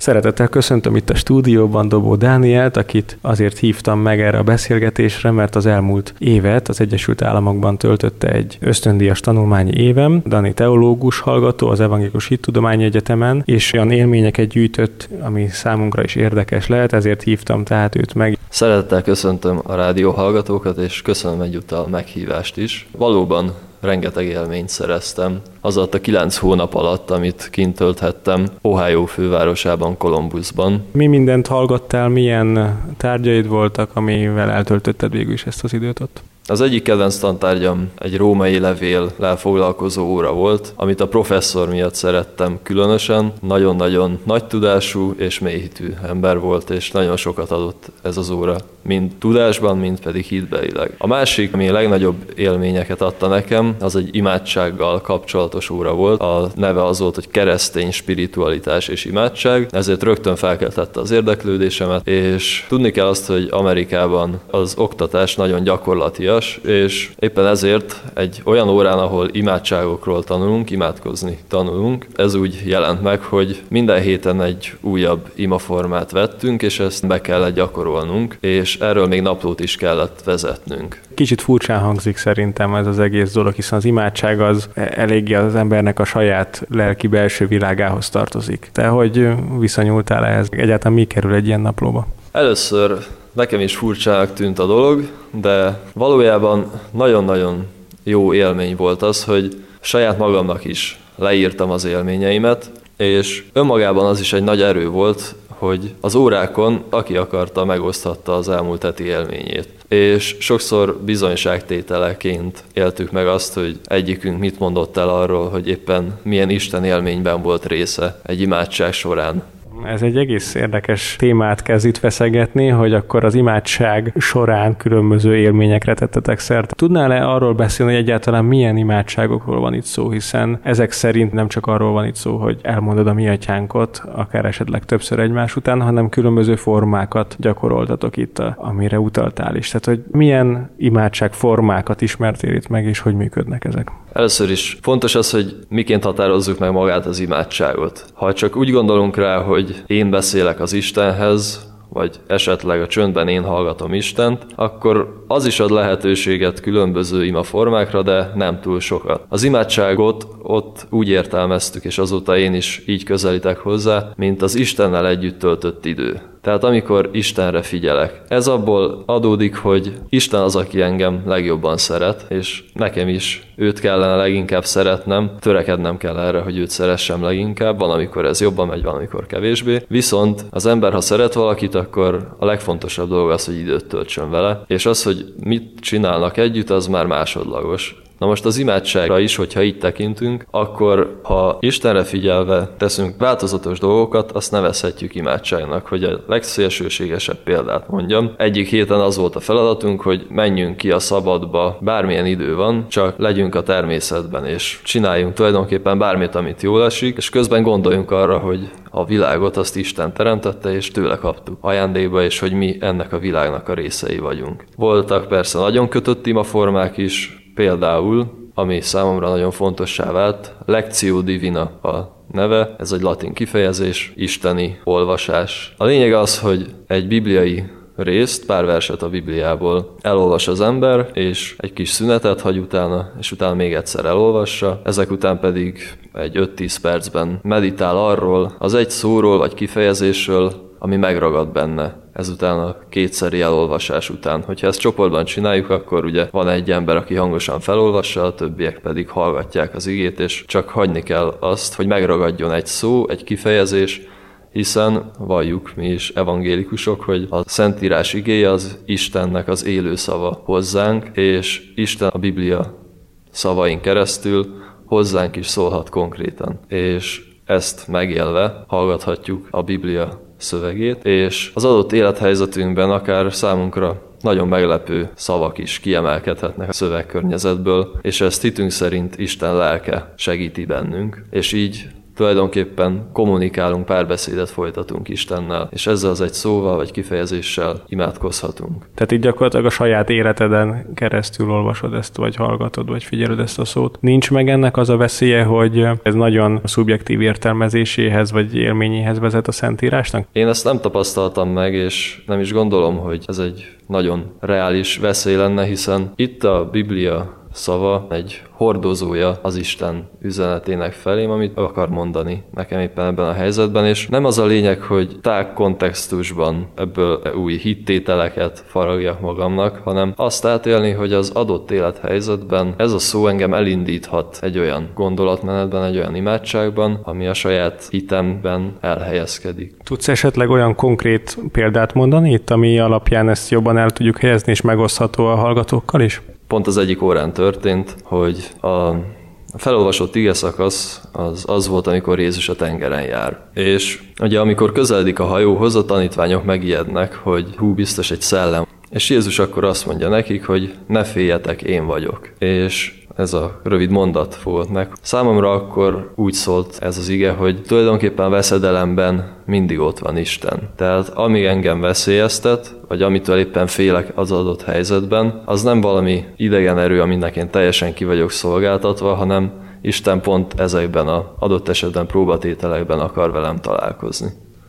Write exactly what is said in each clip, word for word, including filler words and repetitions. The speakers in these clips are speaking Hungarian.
Szeretettel köszöntöm itt a stúdióban Dobó Dánielt, akit azért hívtam meg erre a beszélgetésre, mert az elmúlt évet az Egyesült Államokban töltötte egy ösztöndíjas tanulmányi évem. Dani teológus hallgató az Evangélikus Hittudományi Egyetemen, és olyan élményeket gyűjtött, ami számunkra is érdekes lehet, ezért hívtam tehát őt meg. Szeretettel köszöntöm a rádió hallgatókat, és köszönöm egyúttal a meghívást is. Valóban rengeteg élményt szereztem az alatt a kilenc hónap alatt, amit kint tölthettem Ohio fővárosában, Columbusban. Mi mindent hallgattál, milyen tárgyaid voltak, amivel eltöltötted végül is ezt az időt ott? Az egyik kedvenc tantárgyam egy római levéllel foglalkozó óra volt, amit a professzor miatt szerettem különösen. Nagyon-nagyon nagy tudású és mélyhitű ember volt, és nagyon sokat adott ez az óra, mind tudásban, mind pedig hitbelileg. A másik, ami a legnagyobb élményeket adta nekem, az egy imádsággal kapcsolatos óra volt. A neve az volt, hogy keresztény spiritualitás és imádság, ezért rögtön felkeltette az érdeklődésemet, és tudni kell azt, hogy Amerikában az oktatás nagyon gyakorlatias, és éppen ezért egy olyan órán, ahol imádságokról tanulunk, imádkozni tanulunk, ez úgy jelent meg, hogy minden héten egy újabb imaformát vettünk, és ezt be kellett gyakorolnunk, és erről még naplót is kellett vezetnünk. Kicsit furcsán hangzik szerintem ez az egész dolog, hiszen az imádság az eléggé az embernek a saját lelki belső világához tartozik. Te hogy viszonyultál ehhez? Egyáltalán mi kerül egy ilyen naplóba? Először nekem is furcsának tűnt a dolog, de valójában nagyon-nagyon jó élmény volt az, hogy saját magamnak is leírtam az élményeimet, és önmagában az is egy nagy erő volt, hogy az órákon aki akarta, megoszthatta az elmúlt heti élményét. És sokszor bizonyságtételeként éltük meg azt, hogy egyikünk mit mondott el arról, hogy éppen milyen Isten élményben volt része egy imádság során. Ez egy egész érdekes témát kezd itt feszegetni, hogy akkor az imádság során különböző élményekre tettetek szert. Tudnál-e arról beszélni, hogy egyáltalán milyen imádságokról van itt szó, hiszen ezek szerint nem csak arról van itt szó, hogy elmondod a mi atyánkot, akár esetleg többször egymás után, hanem különböző formákat gyakoroltatok itt, amire utaltál is. Tehát, hogy milyen imádság formákat ismertél itt meg, és hogy működnek ezek? Először is fontos az, hogy miként határozzuk meg magát az imádságot. Ha csak úgy gondolunk rá, hogy én beszélek az Istenhez, vagy esetleg a csöndben én hallgatom Istent, akkor az is ad lehetőséget különböző imaformákra, de nem túl sokat. Az imádságot ott úgy értelmeztük, és azóta én is így közelítek hozzá, mint az Istennel együtt töltött idő. Tehát amikor Istenre figyelek. Ez abból adódik, hogy Isten az, aki engem legjobban szeret, és nekem is őt kellene leginkább szeretnem, törekednem kell erre, hogy őt szeressem leginkább, van, amikor ez jobban megy, van, amikor kevésbé. Viszont az ember, ha szeret valakit, akkor a legfontosabb dolog az, hogy időt töltsön vele, és az, hogy mit csinálnak együtt, az már másodlagos. Na most az imádságra is, hogyha így tekintünk, akkor ha Istenre figyelve teszünk változatos dolgokat, azt nevezhetjük imádságnak, hogy a legszélsőségesebb példát mondjam. Egyik héten az volt a feladatunk, hogy menjünk ki a szabadba, bármilyen idő van, csak legyünk a természetben, és csináljunk tulajdonképpen bármit, amit jól esik, és közben gondoljunk arra, hogy a világot azt Isten teremtette, és tőle kaptuk ajándékba, és hogy mi ennek a világnak a részei vagyunk. Voltak persze nagyon kötött imaformák is, például, ami számomra nagyon fontossá vált, Lectio Divina a neve, ez egy latin kifejezés, isteni olvasás. A lényeg az, hogy egy bibliai részt, pár verset a Bibliából elolvas az ember, és egy kis szünetet hagy utána, és utána még egyszer elolvassa, ezek után pedig egy öt-tíz percben meditál arról, az egy szóról vagy kifejezésről, ami megragad benne. Ezután a kétszeri elolvasás után. Hogyha ezt csoportban csináljuk, akkor ugye van egy ember, aki hangosan felolvassa, a többiek pedig hallgatják az igét, és csak hagyni kell azt, hogy megragadjon egy szó, egy kifejezés, hiszen valljuk mi is evangélikusok, hogy a Szentírás igéje az Istennek az élő szava hozzánk, és Isten a Biblia szavain keresztül hozzánk is szólhat konkrétan. És ezt megélve hallgathatjuk a Biblia szövegét, és az adott élethelyzetünkben akár számunkra nagyon meglepő szavak is kiemelkedhetnek a szövegkörnyezetből, és ezt hitünk szerint Isten lelke segíti bennünk, és így tulajdonképpen kommunikálunk, párbeszédet folytatunk Istennel, és ezzel az egy szóval vagy kifejezéssel imádkozhatunk. Tehát így gyakorlatilag a saját életeden keresztül olvasod ezt, vagy hallgatod, vagy figyeled ezt a szót. Nincs meg ennek az a veszélye, hogy ez nagyon szubjektív értelmezéséhez, vagy élményéhez vezet a Szentírásnak? Én ezt nem tapasztaltam meg, és nem is gondolom, hogy ez egy nagyon reális veszély lenne, hiszen itt a Biblia szava egy hordozója az Isten üzenetének felém, amit akar mondani nekem éppen ebben a helyzetben, és nem az a lényeg, hogy tág kontextusban ebből új hittételeket faragjak magamnak, hanem azt átélni, hogy az adott élethelyzetben ez a szó engem elindíthat egy olyan gondolatmenetben, egy olyan imádságban, ami a saját hitemben elhelyezkedik. Tudsz esetleg olyan konkrét példát mondani itt, ami alapján ezt jobban el tudjuk helyezni, és megosztható a hallgatókkal is? Pont az egyik órán történt, hogy a felolvasott igeszakasz az, az volt, amikor Jézus a tengeren jár. És ugye amikor közeledik a hajóhoz, a tanítványok megijednek, hogy hú, biztos egy szellem. És Jézus akkor azt mondja nekik, hogy ne féljetek, én vagyok. És ez a rövid mondat fogott meg. Számomra akkor úgy szólt ez az ige, hogy tulajdonképpen a veszedelemben mindig ott van Isten. Tehát ami engem veszélyeztet, vagy amitől éppen félek az adott helyzetben, az nem valami idegen erő, aminek én teljesen ki vagyok szolgáltatva, hanem Isten pont ezekben az adott esetben próbatételekben akar velem találkozni.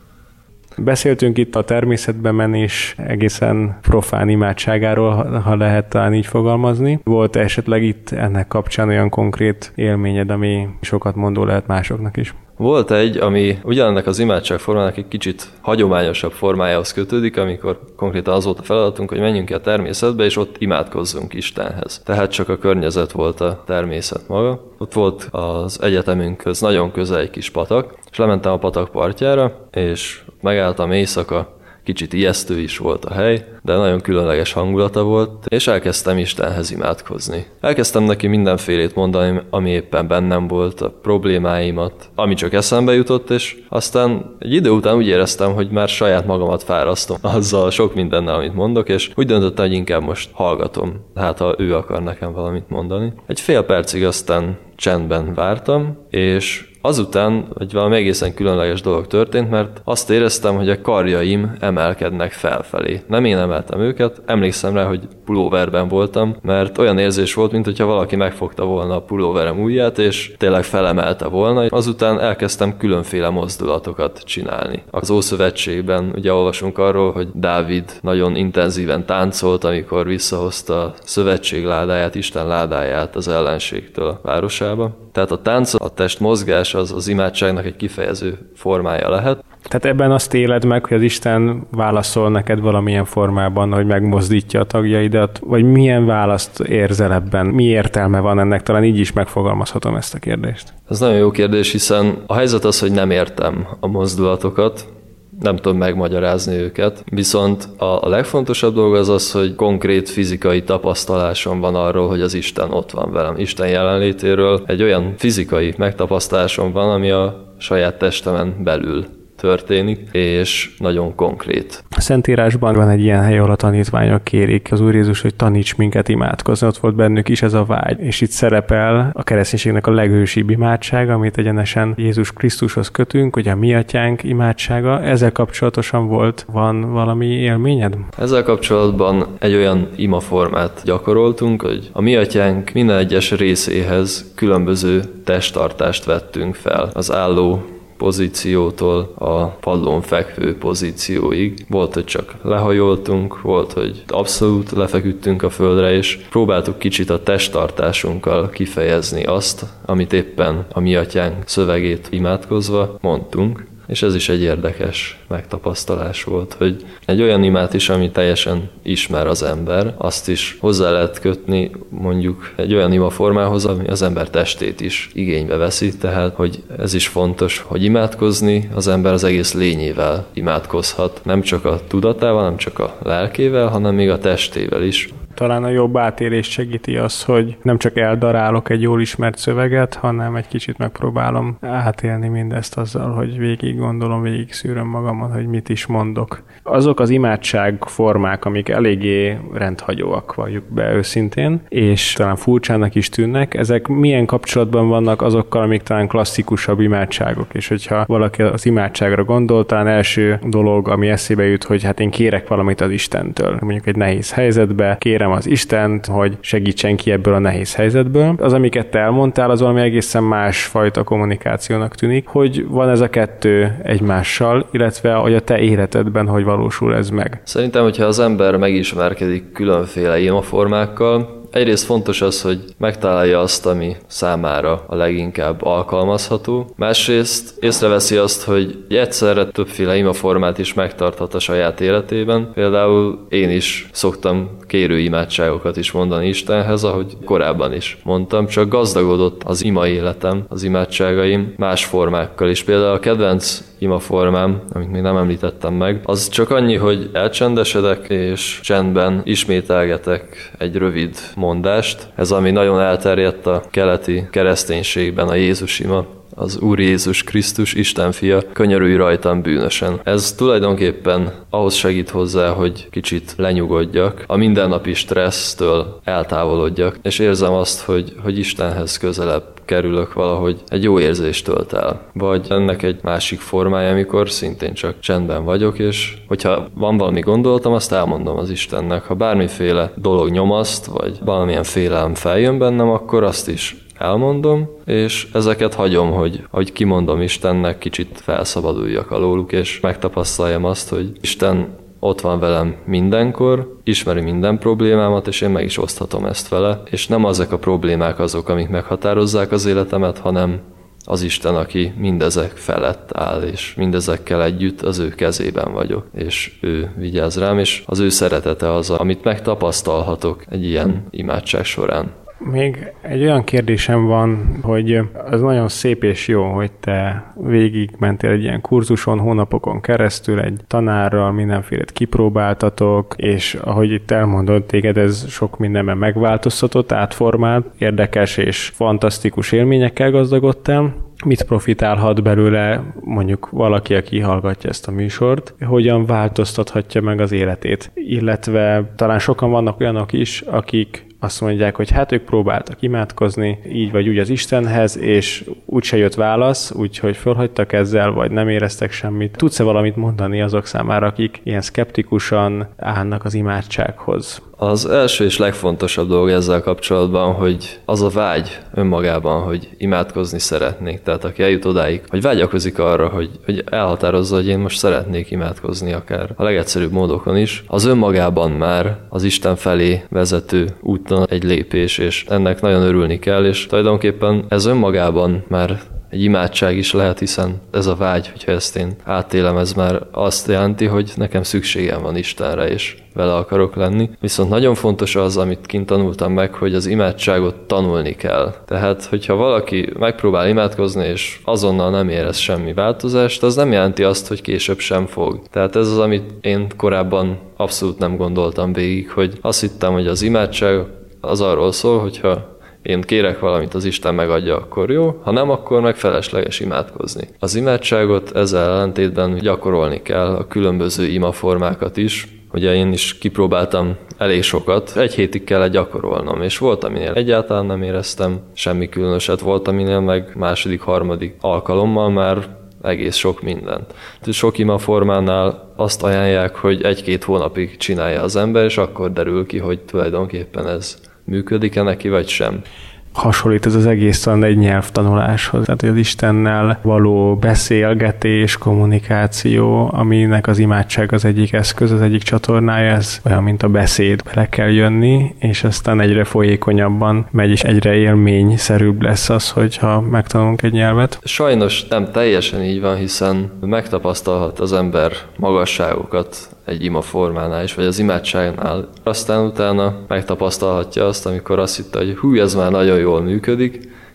Beszéltünk itt a természetbe menés egészen profán imádságáról, ha lehet talán így fogalmazni. Volt esetleg itt ennek kapcsán olyan konkrét élményed, ami sokat mondó lehet másoknak is? Volt egy, ami ugyanennek az imádságformának egy kicsit hagyományosabb formájához kötődik, amikor konkrétan az volt a feladatunk, hogy menjünk ki a természetbe, és ott imádkozzunk Istenhez. Tehát csak a környezet volt a természet maga. Ott volt az egyetemünkhöz nagyon közel egy kis patak, és lementem a patak partjára, és megálltam éjszaka, kicsit ijesztő is volt a hely, de nagyon különleges hangulata volt, és elkezdtem Istenhez imádkozni. Elkezdtem neki mindenfélét mondani, ami éppen bennem volt, a problémáimat, ami csak eszembe jutott, és aztán egy idő után úgy éreztem, hogy már saját magamat fárasztom azzal sok mindennel, amit mondok, és úgy döntöttem, hogy inkább most hallgatom, hát ha ő akar nekem valamit mondani. Egy fél percig aztán csendben vártam, és azután egy valami egészen különleges dolog történt, mert azt éreztem, hogy a karjaim emelkednek felfelé. Nem én emeltem őket, emlékszem rá, hogy pulóverben voltam, mert olyan érzés volt, mintha valaki megfogta volna a pulóverem ujját, és tényleg felemelte volna. Azután elkezdtem különféle mozdulatokat csinálni. Az Ószövetségben ugye olvasunk arról, hogy Dávid nagyon intenzíven táncolt, amikor visszahozta a szövetség ládáját, Isten ládáját az ellenségtől a városába. Tehát a tánc, a test mozgás az az imádságnak egy kifejező formája lehet. Tehát ebben azt éled meg, hogy az Isten válaszol neked valamilyen formában, hogy megmozdítja a tagjaidat, vagy milyen választ érzel ebben? Mi értelme van ennek? Talán így is megfogalmazhatom ezt a kérdést. Ez nagyon jó kérdés, hiszen a helyzet az, hogy nem értem a mozdulatokat, nem tudom megmagyarázni őket, viszont a legfontosabb dolog az az, hogy konkrét fizikai tapasztalásom van arról, hogy az Isten ott van velem. Isten jelenlétéről egy olyan fizikai megtapasztalásom van, ami a saját testemen belül történik, és nagyon konkrét. A Szentírásban van egy ilyen hely, ahol a tanítványok kérik az Úr Jézus, hogy taníts minket imádkozni, ott volt bennük is ez a vágy. És itt szerepel a kereszténységnek a leghősibb imádsága, amit egyenesen Jézus Krisztushoz kötünk, ugye a mi atyánk imádsága. Ezzel kapcsolatosan volt, van valami élményed? Ezzel kapcsolatban egy olyan imaformát gyakoroltunk, hogy a mi atyánk minden egyes részéhez különböző testtartást vettünk fel. Az álló pozíciótól a padlón fekvő pozícióig. Volt, hogy csak lehajoltunk, volt, hogy abszolút lefeküdtünk a földre, és próbáltuk kicsit a testtartásunkkal kifejezni azt, amit éppen a mi atyánk szövegét imádkozva mondtunk. És ez is egy érdekes megtapasztalás volt, hogy egy olyan imát is, ami teljesen ismer az ember, azt is hozzá lehet kötni mondjuk egy olyan imaformához, ami az ember testét is igénybe veszi, tehát hogy ez is fontos, hogy imádkozni az ember az egész lényével imádkozhat, nem csak a tudatával, nem csak a lelkével, hanem még a testével is. Talán a jobb átélést segíti az, hogy nem csak eldarálok egy jól ismert szöveget, hanem egy kicsit megpróbálom átélni mindezt azzal, hogy végig gondolom, végig szűröm magamon, hogy mit is mondok. Azok az imádság formák, amik eléggé rendhagyóak, valljuk be őszintén, és talán furcsának is tűnnek, ezek milyen kapcsolatban vannak azokkal, amik talán klasszikusabb imádságok, és hogyha valaki az imádságra gondol, talán első dolog, ami eszébe jut, hogy hát én kérek valamit az Istentől. Mondjuk egy nehéz helyzetbe, kérem az Istent, hogy segítsen ki ebből a nehéz helyzetből. Az, amiket te elmondtál, az valami egészen más fajta kommunikációnak tűnik, hogy van ez a kettő egymással, illetve hogy a te életedben hogy valósul ez meg. Szerintem, hogyha az ember megismerkedik különféle imaformákkal, egyrészt fontos az, hogy megtalálja azt, ami számára a leginkább alkalmazható. Másrészt észreveszi azt, hogy egyszerre többféle imaformát is megtarthat a saját életében. Például én is szoktam kérő imádságokat is mondani Istenhez, ahogy korábban is mondtam, csak gazdagodott az ima életem, az imádságaim más formákkal is. Például a kedvenc imaformám, amit még nem említettem meg, az csak annyi, hogy elcsendesedek, és csendben ismételgetek egy rövid mondást. Ez, ami nagyon elterjedt a keleti kereszténységben, a Jézus ima, az Úr Jézus Krisztus, Isten fia, könyörülj rajtam bűnösen. Ez tulajdonképpen ahhoz segít hozzá, hogy kicsit lenyugodjak, a mindennapi stressztől eltávolodjak, és érzem azt, hogy, hogy Istenhez közelebb kerülök, valahogy egy jó érzést tölt el. Vagy ennek egy másik formája, amikor szintén csak csendben vagyok, és hogyha van valami gondolatom, azt elmondom az Istennek. Ha bármiféle dolog nyomaszt, vagy valamilyen félelem feljön bennem, akkor azt is elmondom, és ezeket hagyom, hogy, hogy kimondom Istennek, kicsit felszabaduljak alóluk, és megtapasztaljam azt, hogy Isten ott van velem mindenkor, ismeri minden problémámat, és én meg is oszthatom ezt vele, és nem azok a problémák azok, amik meghatározzák az életemet, hanem az Isten, aki mindezek felett áll, és mindezekkel együtt az ő kezében vagyok, és ő vigyáz rám, és az ő szeretete az, amit megtapasztalhatok egy ilyen imádság során. Még egy olyan kérdésem van, hogy az nagyon szép és jó, hogy te végigmentél egy ilyen kurzuson, hónapokon keresztül egy tanárral, mindenfélét kipróbáltatok, és ahogy itt elmondod, téged ez sok mindenben megváltoztatott, átformált, érdekes és fantasztikus élményekkel gazdagodtál. Mit profitálhat belőle mondjuk valaki, aki hallgatja ezt a műsort, hogyan változtathatja meg az életét? Illetve talán sokan vannak olyanok is, akik azt mondják, hogy hát ők próbáltak imádkozni, így vagy úgy az Istenhez, és úgyse jött válasz, úgyhogy fölhagytak ezzel, vagy nem éreztek semmit. Tudsz-e valamit mondani azok számára, akik ilyen szkeptikusan állnak az imádsághoz? Az első és legfontosabb dolog ezzel kapcsolatban, hogy az a vágy önmagában, hogy imádkozni szeretnék. Tehát aki eljut odáig, hogy vágyakozik arra, hogy, hogy elhatározza, hogy én most szeretnék imádkozni akár a legegyszerűbb módokon is, az önmagában már az Isten felé vezető úton egy lépés, és ennek nagyon örülni kell, és tulajdonképpen ez önmagában már egy imádság is lehet, hiszen ez a vágy, hogyha ezt én átélem, ez már azt jelenti, hogy nekem szükségem van Istenre, és vele akarok lenni. Viszont nagyon fontos az, amit kint tanultam meg, hogy az imádságot tanulni kell. Tehát, hogyha valaki megpróbál imádkozni, és azonnal nem érez semmi változást, az nem jelenti azt, hogy később sem fog. Tehát ez az, amit én korábban abszolút nem gondoltam végig, hogy azt hittem, hogy az imádság az arról szól, hogyha én kérek valamit, az Isten megadja, akkor jó, ha nem, akkor meg felesleges imádkozni. Az imádságot ezzel ellentétben gyakorolni kell, a különböző imaformákat is. Ugye én is kipróbáltam elég sokat, egy hétig kellett gyakorolnom, és volt, aminél egyáltalán nem éreztem semmi különöset, volt, aminél meg második, harmadik alkalommal már egész sok mindent. Sok imaformánál azt ajánlják, hogy egy-két hónapig csinálja az ember, és akkor derül ki, hogy tulajdonképpen ez működik-e neki, vagy sem. Hasonlít ez az egész talán egy nyelvtanuláshoz. Tehát az Istennel való beszélgetés, kommunikáció, aminek az imádság az egyik eszköz, az egyik csatornája, ez olyan, mint a beszéd. Bele kell jönni, és aztán egyre folyékonyabban megy, és egyre élményszerűbb lesz az, hogyha megtanulunk egy nyelvet. Sajnos nem teljesen így van, hiszen megtapasztalhat az ember magasságokat egy imaformánál is, vagy az imádságnál. Aztán utána megtapasztalhatja azt, amikor azt hitte, hogy hú, ez már nagyon jól működik,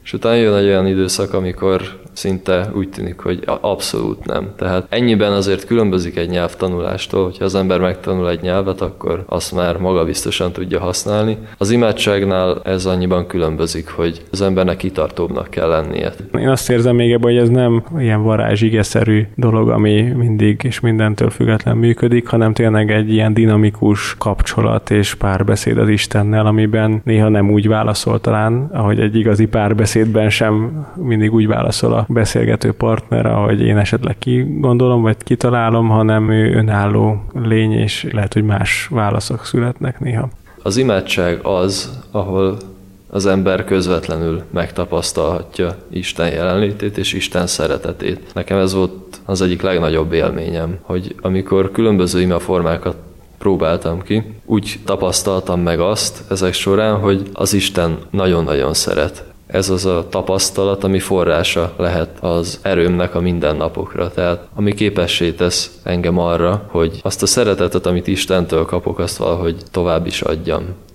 És utána jön egy olyan időszak, amikor szinte úgy tűnik, hogy abszolút nem. Tehát ennyiben azért különbözik egy nyelvtanulástól, hogyha az ember megtanul egy nyelvet, akkor azt már magabiztosan tudja használni. Az imádságnál ez annyiban különbözik, hogy az embernek kitartóbbnak kell lennie. Én azt érzem még ebben, hogy ez nem ilyen varázsigeszerű dolog, ami mindig és mindentől független működik, hanem tényleg egy ilyen dinamikus kapcsolat és párbeszéd az Istennel, amiben néha nem úgy válaszol talán, ahogy egy igazi párbeszédben sem mindig úgy válaszol a beszélgető partner, ahogy én esetleg kigondolom, vagy kitalálom, hanem ő önálló lény, és lehet, hogy más válaszok születnek néha. Az imádság az, ahol az ember közvetlenül megtapasztalhatja Isten jelenlétét és Isten szeretetét. Nekem ez volt az egyik legnagyobb élményem, hogy amikor különböző imaformákat próbáltam ki, úgy tapasztaltam meg azt ezek során, hogy az Isten nagyon-nagyon szeret. Ez az a tapasztalat, ami forrása lehet az erőmnek a mindennapokra. Tehát ami képessé tesz engem arra, hogy azt a szeretetet, amit Istentől kapok, azt valahogy tovább is adjam.